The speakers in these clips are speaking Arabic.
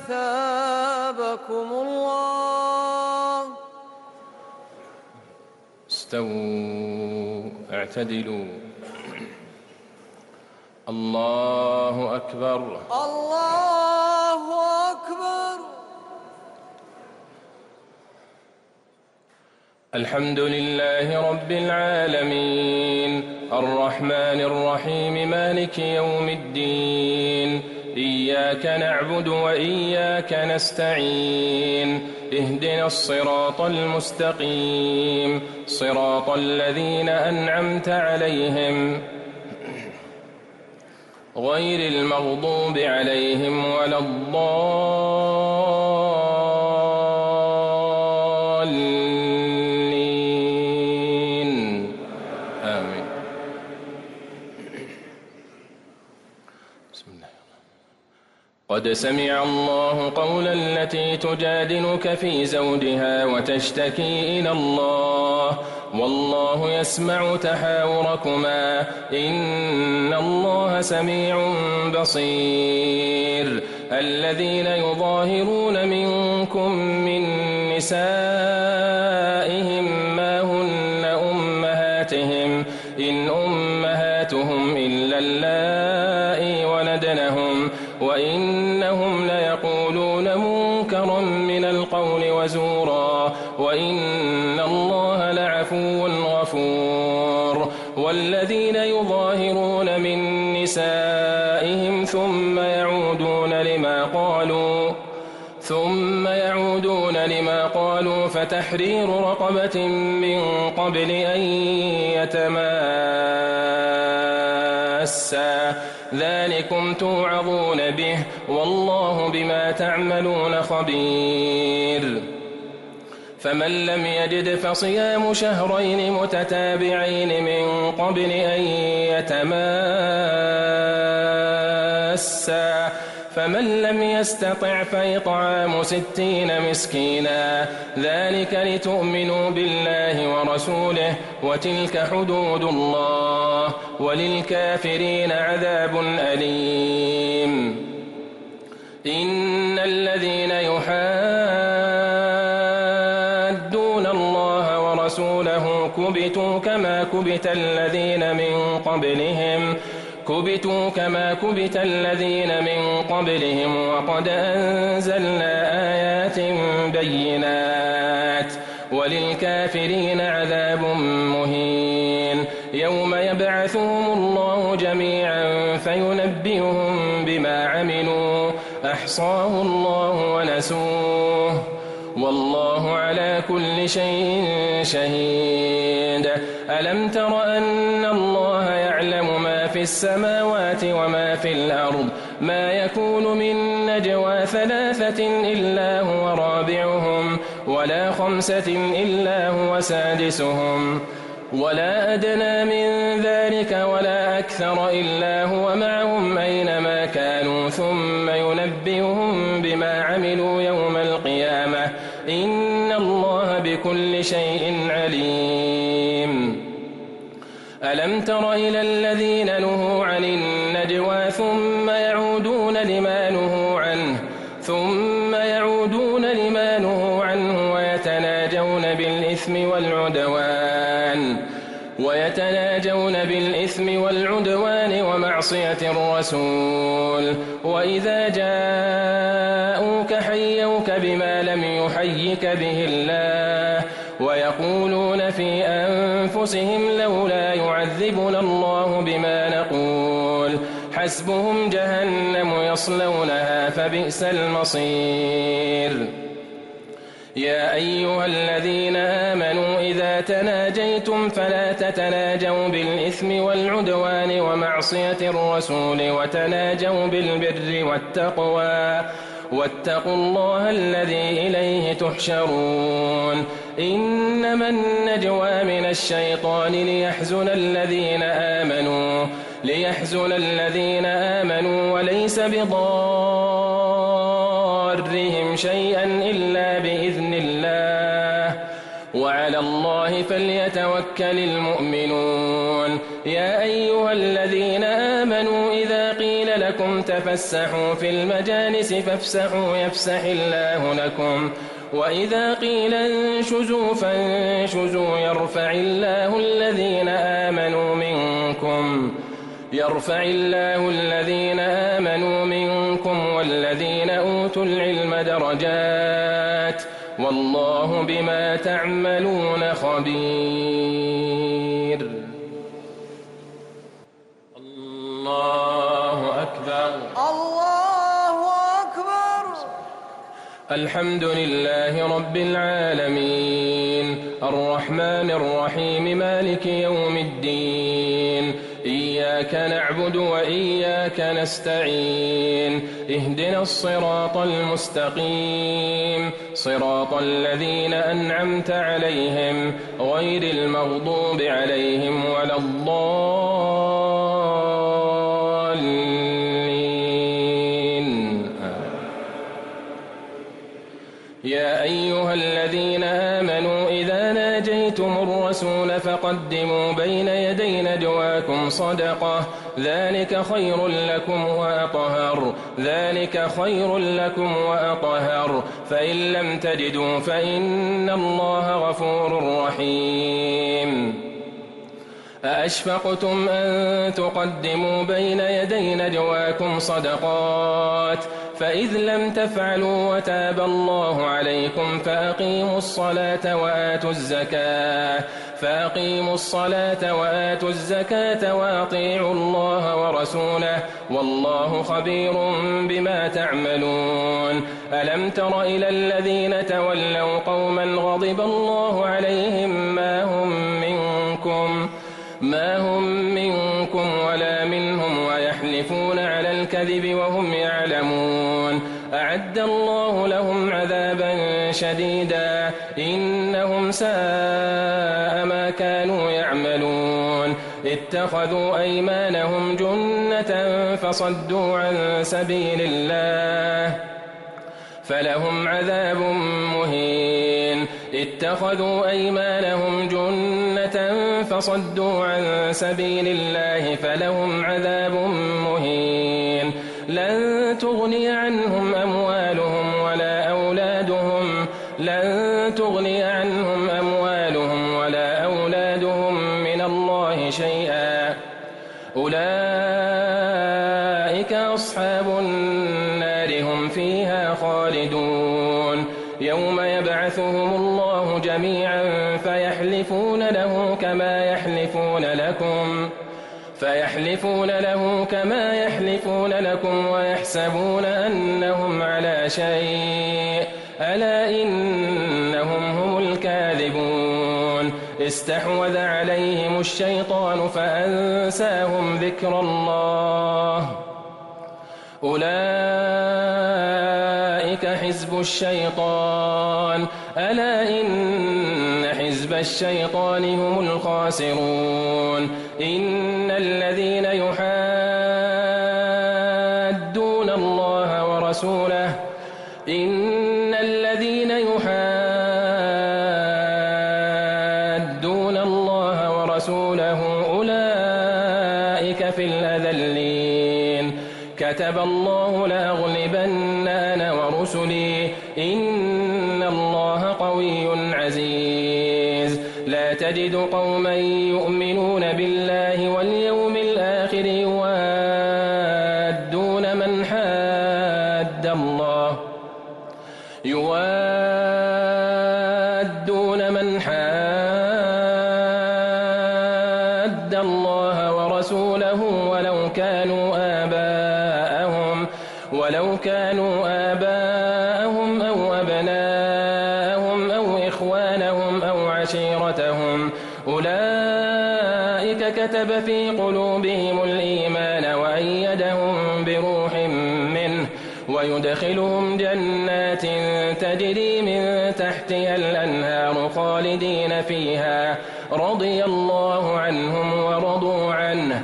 أثابكم الله. استووا اعتدلوا. الله أكبر. الله أكبر. الحمد لله رب العالمين الرحمن الرحيم مالك يوم الدين إياك نعبد وإياك نستعين اهدنا الصراط المستقيم صراط الذين أنعمت عليهم غير المغضوب عليهم ولا الضالين آمين. بسم الله. قد سمع الله قول التي تجادلك في زوجها وتشتكي إلى الله والله يسمع تحاوركما إن الله سميع بصير. الذين يظاهرون منكم من نسائهم ما هن أمهاتهم إن أمهاتهم إلا اللائي ولدنهم وإنهم ليقولون منكرا من القول وزورا وإن الله لعفو غفور. والذين يظاهرون من نسائهم ثم يعودون لما قالوا فتحرير رقبة من قبل أن يتماسا ذلكم توعظون به والله بما تعملون خبير. فمن لم يجد فصيام شهرين متتابعين من قبل أن يتماسا فمن لم يستطع فإطعام 60 مسكينا ذلك لتؤمنوا بالله ورسوله وتلك حدود الله وللكافرين عذاب أليم. إن الذين يحادون الله ورسوله كبتوا كما كبت الذين من قبلهم وقد أنزلنا آيات بينات وللكافرين عذاب مهين. يوم يبعثهم الله جميعا فينبئهم بما عملوا أحصاه الله ونسوه والله على كل شيء شهيد. ألم تر أن الله يعلم ما في السماوات وما في الأرض ما يكون من نجوى 3 إلا هو رابعهم ولا 5 إلا هو سادسهم ولا أدنى من ذلك ولا أكثر إلا هو معهم أينما كانوا ثم ينبئهم بما عملوا يوم القيامة إن الله بكل شيء عليم. ألم تر إلى الذين نهوا عن النجوى ثم يعودون لما نهوا عنه ويتناجون بالإثم والعدوان ومعصية الرسول وإذا جاءوك حيوك بما لم يحيك به الله ويقولون في أنفسهم لولا يعذبنا الله بما نقول حسبهم جهنم يصلونها فبئس المصير. يا أيها الذين آمنوا إذا تناجيتم فلا تتناجوا بالإثم والعدوان ومعصية الرسول وتناجوا بالبر والتقوى واتقوا الله الذي إليه تحشرون. إنما النجوى من الشيطان ليحزن الذين آمنوا وليس بضارهم شيئا إلا بإذن الله وعلى الله فليتوكل المؤمنون. يا أيها الذين آمنوا إذا وإذا قيل لكم تفسحوا في المجالس فافسحوا يفسح الله لكم وإذا قيل انشزوا فانشزوا يرفع الله الذين آمنوا منكم والذين أوتوا العلم درجات والله بما تعملون خبير. الله أكبر. الله أكبر. الحمد لله رب العالمين الرحمن الرحيم مالك يوم الدين إياك نعبد وإياك نستعين اهدنا الصراط المستقيم صراط الذين أنعمت عليهم غير المغضوب عليهم ولا الضالين. يا أيها الذين آمنوا إذا ناجيتم الرسول فقدموا بين يدي نجواكم صدقة ذلك خير لكم وأطهر فإن لم تجدوا فإن الله غفور رحيم. أأشفقتم أن تقدموا بين يدي نجواكم صدقات فإذ لم تفعلوا وتاب الله عليكم فأقيموا الصلاة وآتوا الزكاة وأطيعوا الله ورسوله والله خبير بما تعملون. ألم تر إلى الذين تولوا قوما غضب الله عليهم ما هم منكم ولا منهم ويحلفون على الكذب وهم يعلمون أعد الله لهم عذابا شديدا إنهم ساء ما كانوا يعملون. اتخذوا أيمانهم جنة فصدوا عن سبيل الله فلهم عذاب مهين. اتخذوا أيمانهم جنة فصدوا عن سبيل الله فلهم عذاب مهين. لن تغني عنهم أموالهم ولا أولادهم من الله شيئا أولئك أصحاب النار هم فيها خالدون. يوم يبعثهم الله جميعا فيحلفون له كما يحلفون لكم ويحسبون أنهم على شيء ألا إنهم هم الكاذبون. استحوذ عليهم الشيطان فأنساهم ذكر الله أولئك حزب الشيطان ألا إن حزب الشيطان هم الخاسرون. إن الذين يحادون الله ورسوله أولئك في الأذلين. كتب الله لأغلبن أنا ورسلي إن الله قوي عزيز. لا تجد قوما يؤمنون بالله واليوم الآخر يوادون من حاد الله ورسوله ولو كانوا آباءهم أو أبناءهم أو إخوانهم أو عشيرتهم أولئك كتب في قلوبهم الإيمان وأيدهم بروح منه ويدخلهم جنات تجري من تحتها الأنهار خالدين فيها رضي الله عنهم ورضوا عنه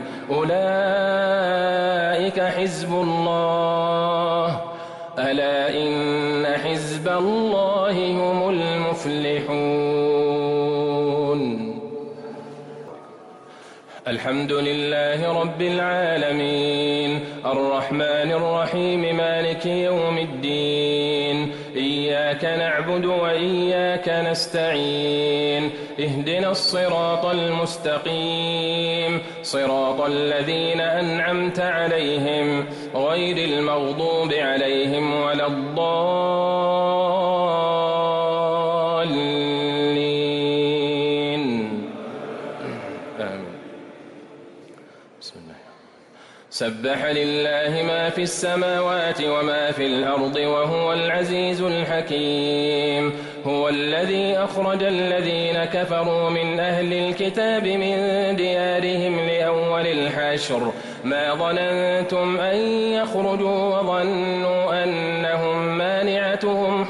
أولئك حزب الله ألا إن حزب الله هم المفلحون. الحمد لله رب العالمين الرحمن الرحيم مالك يوم الدين إياك نعبد وإياك نستعين اهدنا الصراط المستقيم صراط الذين أنعمت عليهم غير المغضوب عليهم ولا الضالين آمين. بسم الله. سبح لله ما في السماوات وما في الأرض وهو العزيز الحكيم هو الذي أخرج الذين كفروا من أهل الكتاب من ديارهم لأول الحشر ما ظننتم أن يخرجوا وظنوا أنهم مانعتهم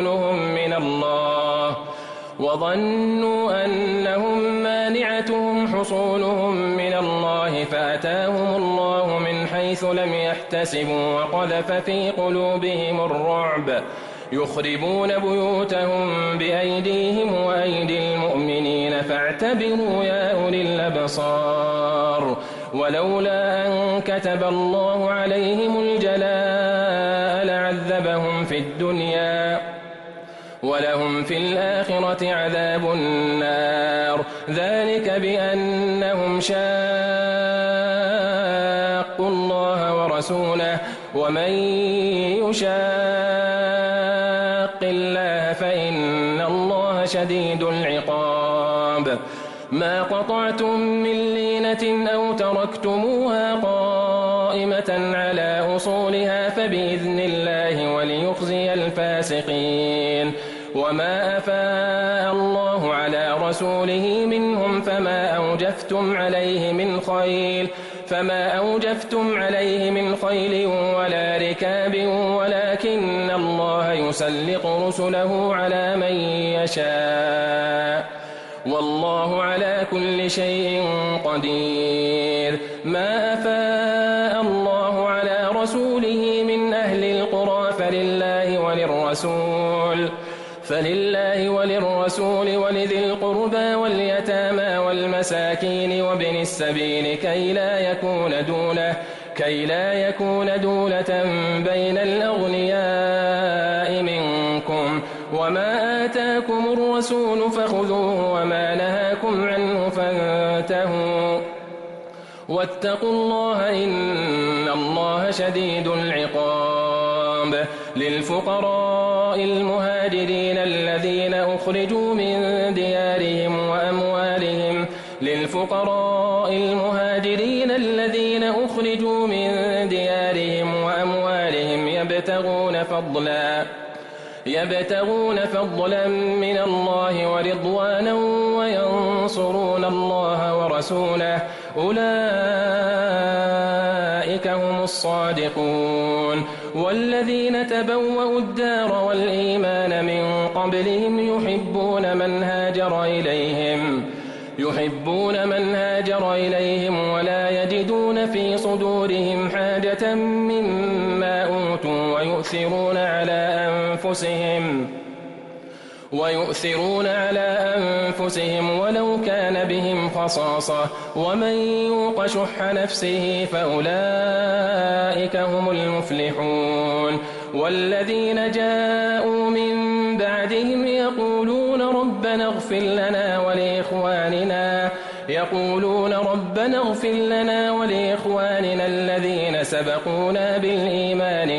حصونهم من الله فأتاهم الله من حيث لم يحتسبوا وقذف في قلوبهم الرعب يخربون بيوتهم بأيديهم وأيدي المؤمنين فاعتبروا يا أولي الأبصار ولولا أن كتب الله عليهم الجلاء لعذبهم في الدنيا ولهم في الآخرة عذاب النار ذلك بأنهم شاقوا الله ورسوله ومن يشاق الله فإن الله شديد العقاب ما قطعتم من لينة أو تركتموها قائمة على أصولها فبإذن الله وليخزي الفاسقين وما أفاء الله على رسوله منهم فما أوجفتم عليه من خيل ولا ركاب ولكن الله يسلط رسله على من يشاء والله على كل شيء قدير ما أفاء الله على رسوله من أهل القرى فلله وللرسول ولذي القربى واليتامى والمساكين وابن السبيل كي لا يكون دولة بين الأغنياء منكم وما آتاكم الرسول فخذوه وما نهاكم عنه فانتهوا واتقوا الله إن الله شديد العقاب للفقراء المهاجرين الذين أخرجوا من ديارهم وأموالهم يبتغون فضلا من الله ورضوانا وينصرون الله ورسوله أولئك هم الصادقون والذين تبوأوا الدار والإيمان من قبلهم يحبون من هاجر إليهم ولا يجدون في صدورهم حاجة مما أوتوا ويؤثرون على أنفسهم ولو كان بهم خصاصة ومن يوق شح نفسه فأولئك هم المفلحون والذين جاءوا من بعدهم يقولون ربنا اغفر لنا الذين سبقونا بالإيمان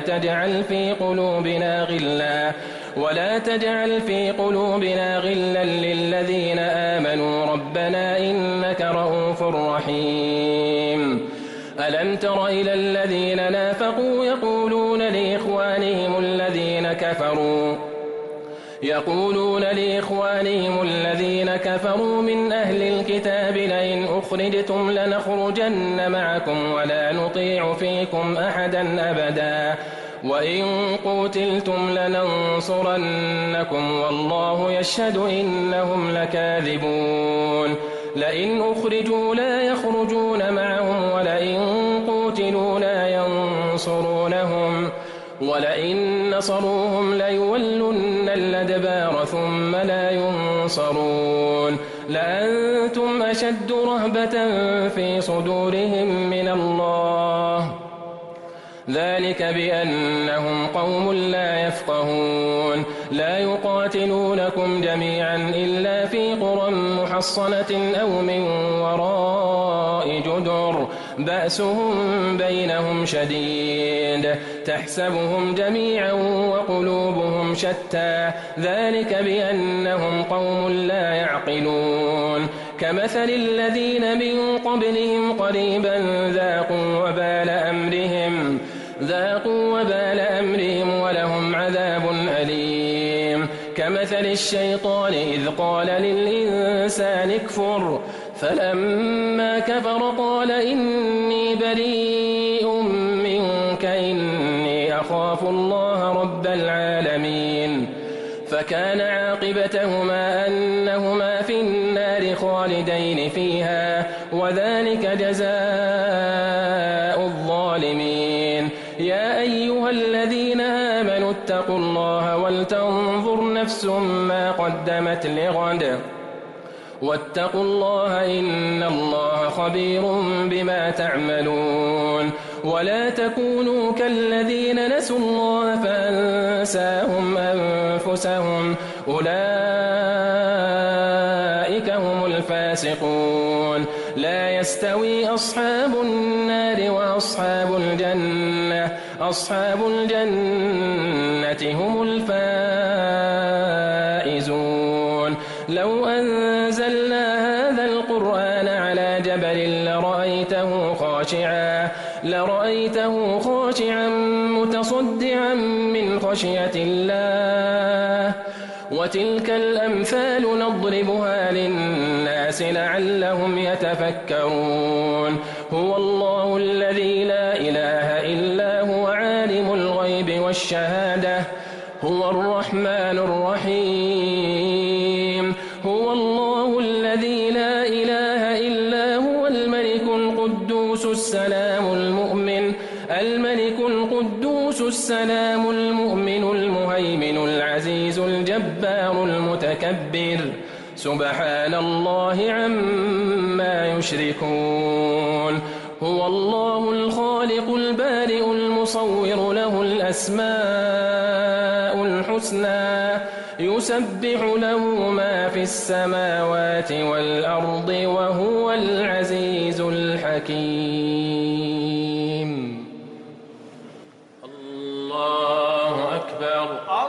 ولا تجعل في قلوبنا غلا للذين آمنوا ربنا إنك رؤوف رحيم ألم تر إلى الذين نافقوا يقولون لإخوانهم الذين كفروا من أهل الكتاب لئن أخرجتم لنخرجن معكم ولا نطيع فيكم أحدا أبدا وإن قتلتم لننصرنكم والله يشهد إنهم لكاذبون لئن أخرجوا لا يخرجون معهم ولئن قتلوا لا ينصرونهم ولئن نصروهم ليولن الأدبار ثم لا ينصرون لأنتم أشد رهبة في صدورهم من الله، ذلك بأنهم قوم لا يفقهون. لا يقاتلونكم جميعا إلا في قرى محصنة أو من وراء جدر بأسهم بينهم شديد تحسبهم جميعا وقلوبهم شتى، ذلك بأنهم قوم لا يعقلون. كمثل الذين من قبلهم قريبا ذاقوا وبال أمرهم ولهم عذاب أليم. كمثل الشيطان إذ قال للإنسان اكفر فلما كفر قال إني بريء منك إني أخاف الله رب العالمين. فكان عاقبتهما أنهما في النار خالدين فيها، وذلك جزاء الظالمين. يا أيها الذين آمنوا اتقوا الله ولتنظر نفس ما قدمت لغد واتقوا الله إن الله خبير بما تعملون. ولا تكونوا كالذين نسوا الله فأنساهم أنفسهم أولئك هم الفاسقون. لا يستوي أصحاب النار وأصحاب الجنة، أصحاب الجنة هم الفائزون. لو أنزلنا هذا القرآن على جبل لرأيته خاشعا متصدعا من خشية الله. وتلك الأمثال نضربها للناس لعلهم يتفكرون. هو الله الذي لا إله إلا هو عالم الغيب والشهادة، هو الرحمن الرحيم. هو الله الذي لا إله إلا هو الملك القدوس السلام المؤمن المهيمن العزيز الجبار المتكبر. سبحان الله عما يشركون. هو الله الخالق البارئ المصور له الأسماء الحسنى يسبح له ما في السماوات والأرض وهو العزيز الحكيم. الله أكبر.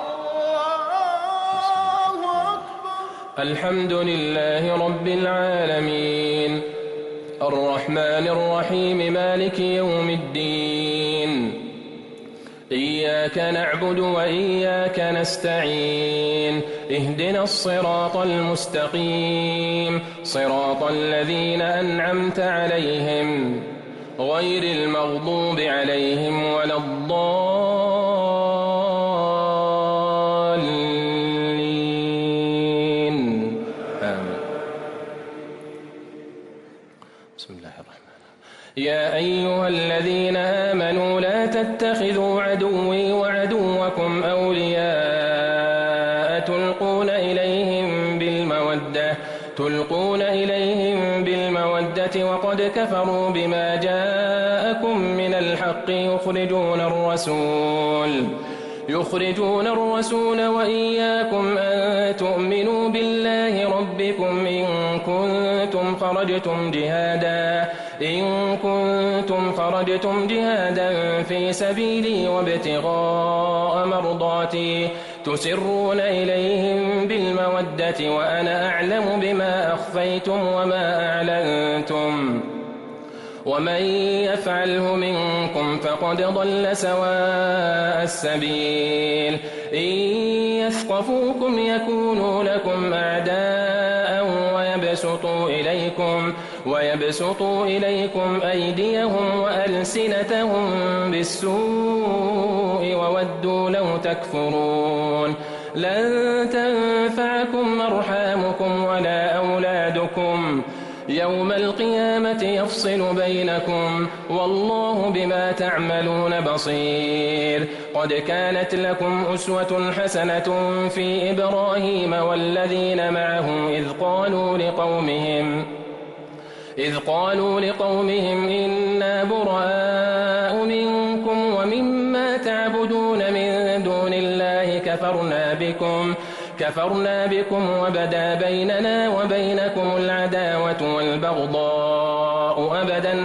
الحمد لله رب العالمين الرحمن الرحيم مالك يوم الدين. إياك نعبد وإياك نستعين. اهدنا الصراط المستقيم صراط الذين أنعمت عليهم غير المغضوب عليهم ولا الضالين. آمين. بسم الله الرحمن الرحيم. يا أيها الذين آمنوا لا تتخذوا عدوي وعدوكم أولياء تلقون إليهم بالمودة وقد كفروا بما جاءكم من الحق يخرجون الرسول وإياكم أن تؤمنوا بالله ربكم إن كنتم خرجتم جهادا في سبيلي وابتغاء مرضاتي تسرون إليهم بالمودة وأنا أعلم بما أخفيتم وما أعلنتم ومن يفعله منكم فقد ضل سواء السبيل. إن يثقفوكم يكونوا لكم أعداء ويبسطوا إليكم أيديهم وألسنتهم بالسوء وودوا لو تكفرون. لن تنفعكم أرحامكم ولا أولادكم يوم القيامة يفصل بينكم والله بما تعملون بصير. قد كانت لكم أسوة حسنة في إبراهيم والذين معه إذ قالوا لقومهم إنا براء منكم ومما تعبدون من دون الله كفرنا بكم وبدا بيننا وبينكم العداوة والبغضاء أبدا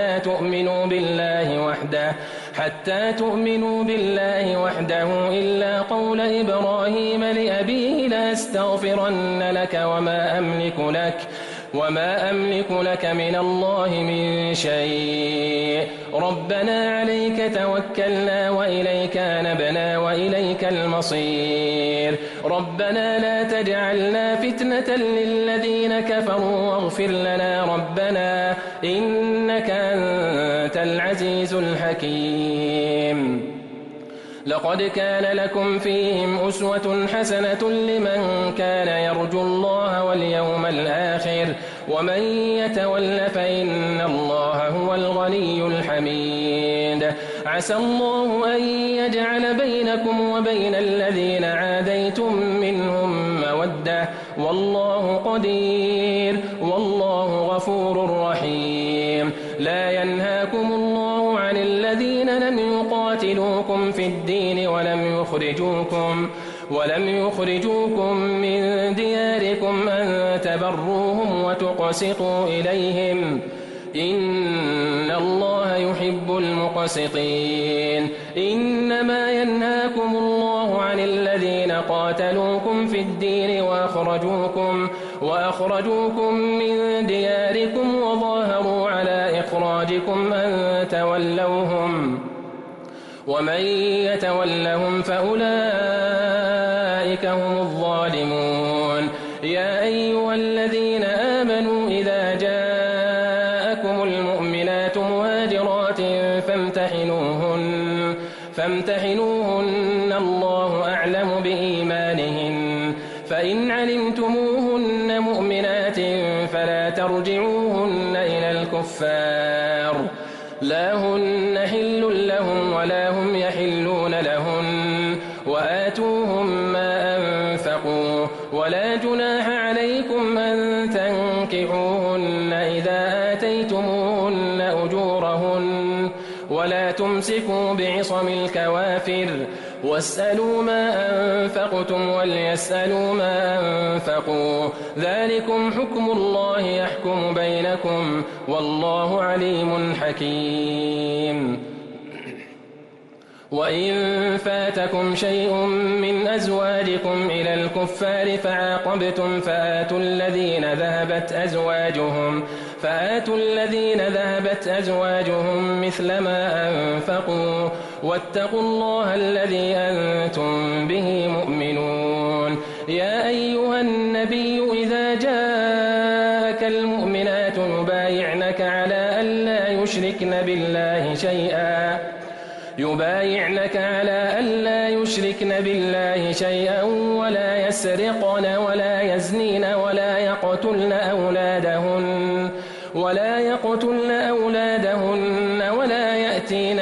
حتى تؤمنوا بالله وحده إلا قول إبراهيم لأبيه لأستغفرن لك وما أملك لك من الله من شيء ربنا عليك توكلنا وإليك أنبنا وإليك المصير ربنا لا تجعلنا فتنة للذين كفروا واغفر لنا ربنا إنك أنت العزيز الحكيم. لقد كان لكم فيهم أسوة حسنة لمن كان يرجو الله واليوم الآخر ومن يتول فإن الله هو الغني الحميد. عسى الله أن يجعل بينكم وبين الذين عاديتم منهم مودة والله قدير والله غفور رحيم. لا ينهاكم الله عن الذين لم يقاتلوكم في الدين ولم يخرجوكم من دياركم أن تبروهم وتقسطوا إليهم إن الله يحب المقسطين. إنما ينهاكم الله عن الذين قاتلوكم في الدين وأخرجوكم من دياركم وظاهروا على إخراجكم أن تولوهم ومن يتولهم فأولئك هم الظالمون. يا أيها الذين آمنوا إذا جاءكم المؤمنات مهاجرات فامتحنوهن الله أعلم بإيمانهن فإن علمتموهن مؤمنات فلا ترجعوهن إلى الكفار لا هن حل لهم ولا هم يحلون لهن وآتوهم ما أنفقوا ولا جناح عليكم أن تنكحوهن إذا آتيتموهن أجورهن ولا تمسكوا بعصم الكوافر واسألوا ما أنفقتم وليسألوا ما أنفقوا ذلكم حكم الله يحكم بينكم والله عليم حكيم. وإن فاتكم شيء من أزواجكم إلى الكفار فعاقبتم فآتوا الذين ذهبت أزواجهم مثل ما أنفقوا واتقوا الله الذي أنتم به مؤمنون. يا أيها النبي إذا جاءك المؤمنات يبايعنك على أن لا يشركن بالله شيئا ولا يسرقن ولا يزنين ولا يقتلن أولادهن ولا يأتين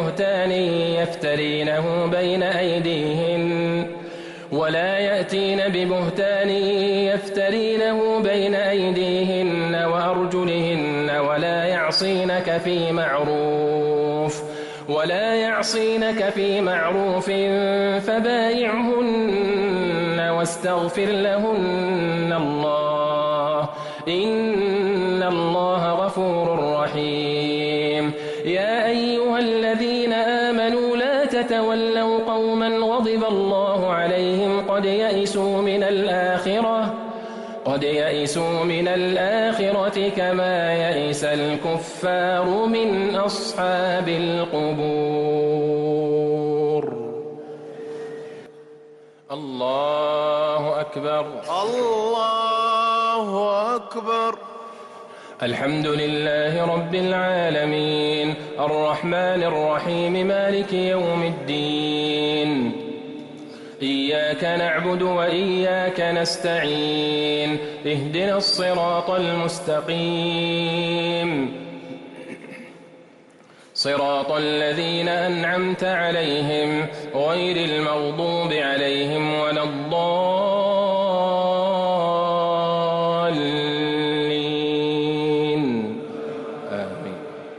ببهتان يفترينه بين أيديهن وأرجلهن ولا يعصينك في معروف فبايعهن واستغفر لهن الله إن الله غفور رحيم. يا أيها الذين آمنوا لا تتولوا قوما غضب الله عليهم قد يئسوا من الآخرة كما يئس الكفار من أصحاب القبور. الله أكبر الله أكبر. الحمد لله رب العالمين الرحمن الرحيم مالك يوم الدين إياك نعبد وإياك نستعين اهدنا الصراط المستقيم صراط الذين أنعمت عليهم غير المغضوب عليهم ولا الضالين آمين.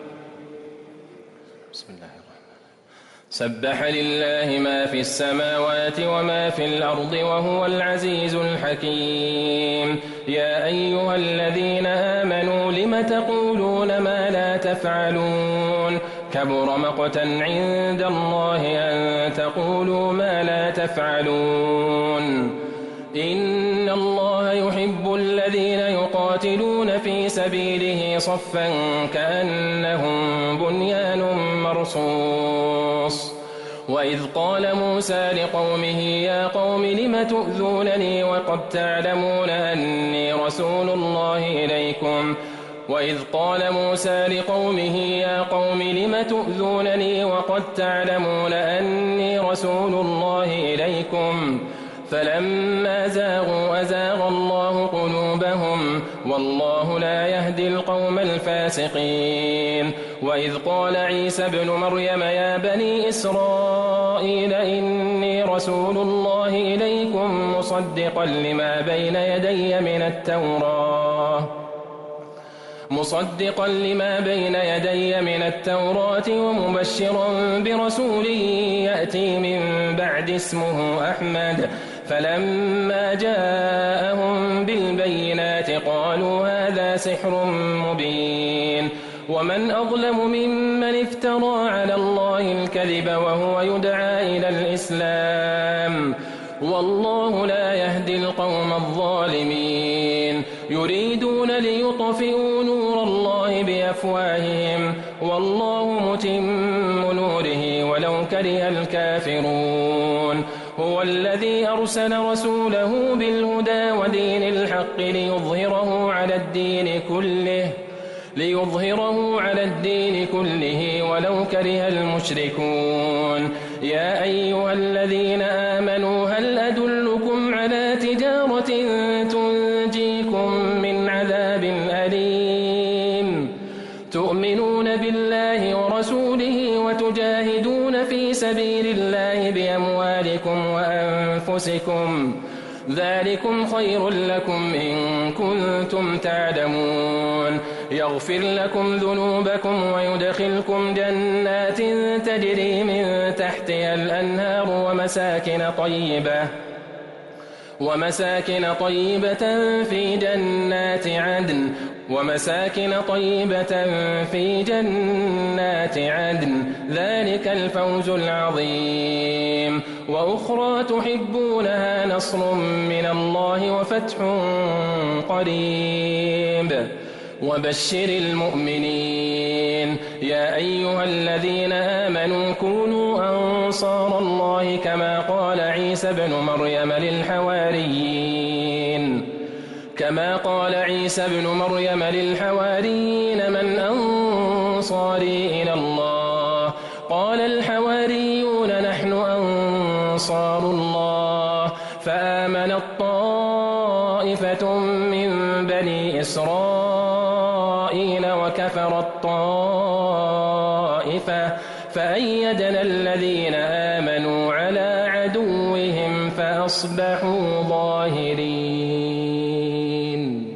بسم الله الرحمن الرحيم. سبح لله ما في السماوات وما في الأرض وهو العزيز الحكيم. يا أيها الذين آمنوا لم تقولون ما لا تفعلون كبر مقتا عند الله أن تقولوا ما لا تفعلون إن الله يحب الذين يقاتلون في سبيله صفا كأنهم بنيان مرصوص. وإذ قال موسى لقومه يا قوم لم تؤذونني وقد تعلمون أني رسول الله إليكم وإذ قال موسى لقومه يا قوم لم تؤذونني وقد تعلمون أني رسول الله إليكم فلما زاغوا أزاغ الله قلوبهم والله لا يهدي القوم الفاسقين. وإذ قال عيسى ابن مريم يا بني إسرائيل إني رسول الله إليكم مصدقا لما بين يدي من التوراة ومبشرا برسول يأتي من بعد اسمه أحمد فلما جاءهم بالبينات قالوا هذا سحر مبين. ومن أظلم ممن افترى على الله الكذب وهو يدعى إلى الإسلام والله لا يهدي القوم الظالمين. يريدون ليطفئوا نور الله بأفواههم والله متم نوره ولو كره الكافرون. هو الذي أرسل رسوله بالهدى ودين الحق ليظهره على الدين كله ولو كره المشركون. يا أيها الذين آمنوا هل أدلكم على تجارة تنجيكم من عذاب أليم تؤمنون بالله ورسوله وتجاهدون في سبيل الله بأموالكم وأنفسكم ذلكم خير لكم إن كنتم تعلمون. يغفر لكم ذنوبكم ويدخلكم جنات تجري من تحتها الأنهار ومساكن طيبة في جنات عدن ذلك الفوز العظيم. وأخرى تحبونها نصر من الله وفتح قريب وبشر المؤمنين. يا أيها الذين آمنوا كونوا أنصار الله كما قال عيسى ابن مريم للحواريين من أنصاري إلى الله قال الحواريون نحن أنصار الله فآمنت طائفة من بني إسرائيل وكفرت طائفة فأيدنا الذين آمنوا على عدوهم فأصبحوا ظاهرين.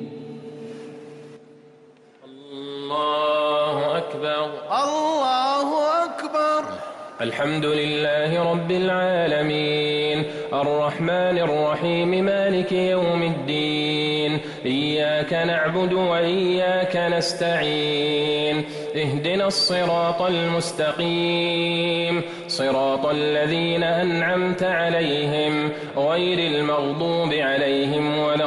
الله أكبر الله أكبر. الحمد لله رب العالمين الرحمن الرحيم مالك يوم الدين إياك نعبد وإياك نستعين اهدنا الصراط المستقيم صراط الذين أنعمت عليهم غير المغضوب عليهم ولا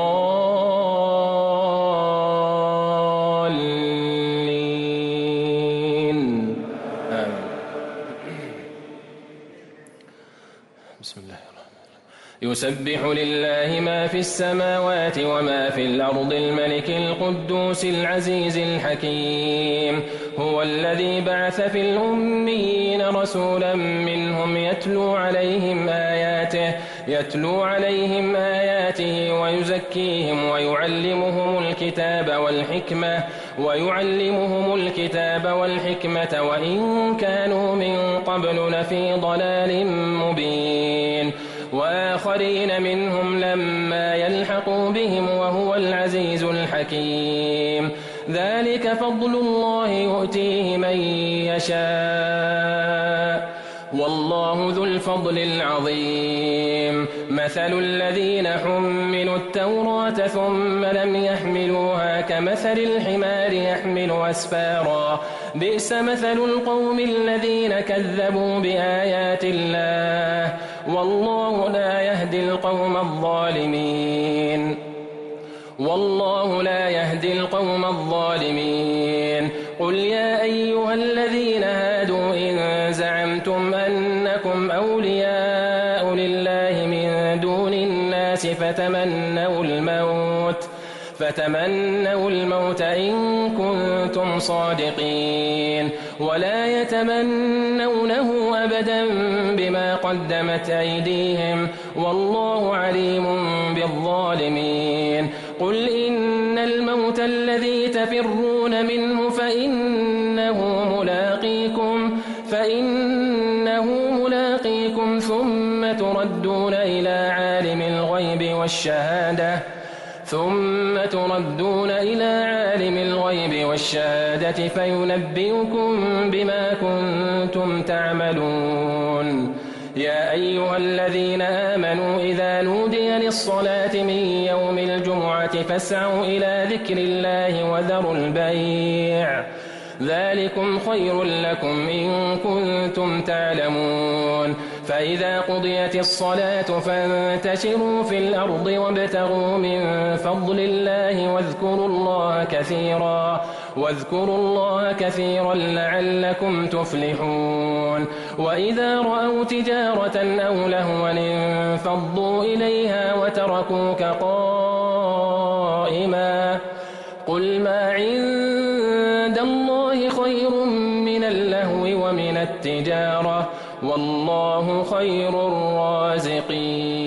الضالين آمين. بسم الله الرحمن الرحيم. يسبح لله ما في السماوات وما في الأرض الملك القدوس العزيز الحكيم. هو الذي بعث في الأميين رسولا منهم يتلو عليهم آياته ويزكيهم ويعلمهم الكتاب والحكمة وإن كانوا من قبل لفي ضلال مبين. وآخرين منهم لما يلحقوا بهم وهو العزيز الحكيم. ذلك فضل الله يؤتيه من يشاء والله ذو الفضل العظيم. مثل الذين حملوا التوراة ثم لم يحملوها كمثل الحمار يحمل أسفارا بئس مثل القوم الذين كذبوا بآيات الله والله لا يهدي القوم الظالمين. قل يا أيها الذين هادوا إن زعمتم أنكم أولياء لله من دون الناس فتمنوا الموت إن كنتم صادقين ولا يتمنونه أبدا بما قدمت أيديهم والله عليم بالظالمين. قل إن الموت الذي تفرون منه فإنه ملاقيكم ثم تردون إلى عالم الغيب والشهادة فينبئكم بما كنتم تعملون. يا أيها الذين آمنوا إذا نودي للصلاة من يوم الجمعة فاسعوا إلى ذكر الله وذروا البيع ذلكم خير لكم إن كنتم تعلمون. فإذا قضيت الصلاة فانتشروا في الأرض وابتغوا من فضل الله واذكروا الله كثيرا لعلكم تفلحون. وإذا رأوا تجارة أو لهوا انفضوا إليها وتركوك قائما قل ما عند الله خير من اللهو ومن التجارة والله خير الرازقين.